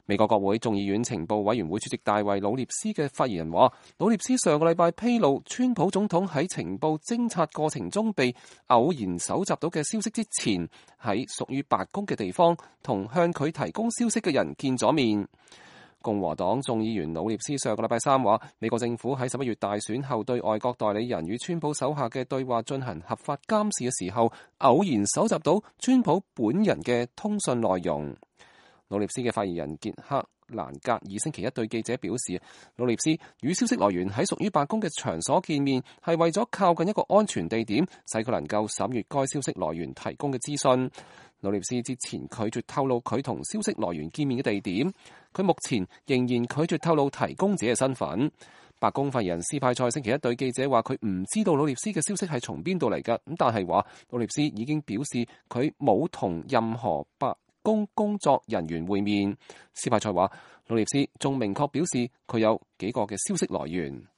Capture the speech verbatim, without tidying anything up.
美國國會眾議院情報委員會主席大衛·魯涅斯嘅發言人話，魯涅斯上個禮拜披露，川普總統喺情報偵察過程中被偶然搜集到嘅消息之前，喺屬於白宮嘅地方同向佢提供消息嘅人見咗面。共和黨眾議員魯涅斯上個禮拜三話，美國政府喺十一月大選後對外國代理人與川普手下嘅對話進行合法監視嘅時候，偶然搜集到川普本人嘅通訊內容。魯涅斯嘅發言人傑克蘭格爾星期一對記者表示，魯涅斯與消息來源喺屬於白宮嘅場所見面，係為咗靠近一個安全地點，使佢能夠審閱該消息來源提供嘅資訊。魯涅斯之前拒絕透露佢同消息來源見面嘅地點，佢目前仍然拒絕透露提供者嘅身份。白宮發言人斯派塞星期一對記者話，佢唔知道魯涅斯嘅消息係從邊度嚟㗎，咁但係話魯涅斯已經表示佢冇同任何白公工作人員會面。斯派塞話，魯涅斯仲明確表示佢有幾個嘅消息來源。